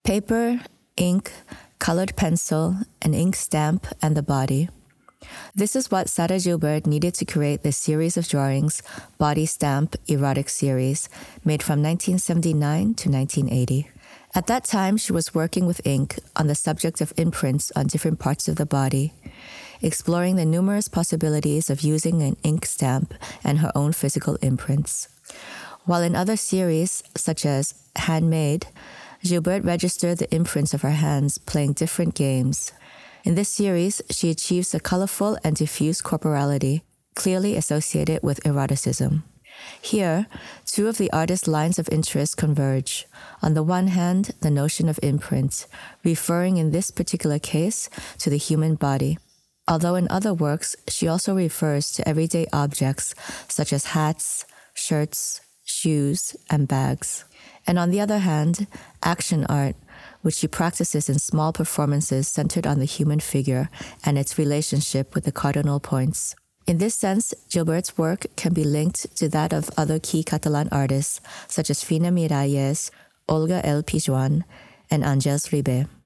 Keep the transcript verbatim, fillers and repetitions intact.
paper, ink, colored pencil, an ink stamp, and the body. This is what Sara Gilbert needed to create this series of drawings, Body Stamp Erotic Series, made from nineteen seventy-nine to nineteen eighty. At that time, she was working with ink on the subject of imprints on different parts of the body, exploring the numerous possibilities of using an ink stamp and her own physical imprints. While in other series, such as Handmade, Gilbert registered the imprints of her hands playing different games. In this series, she achieves a colorful and diffuse corporality, clearly associated with eroticism. Here, two of the artist's lines of interest converge. On the one hand, the notion of imprint, referring in this particular case to the human body, although in other works, she also refers to everyday objects such as hats, shirts, shoes, and bags. And on the other hand, action art, which she practices in small performances centered on the human figure and its relationship with the cardinal points. In this sense, Gilbert's work can be linked to that of other key Catalan artists such as Fina Miralles, Olga El Pijuan, and Àngels Ribé.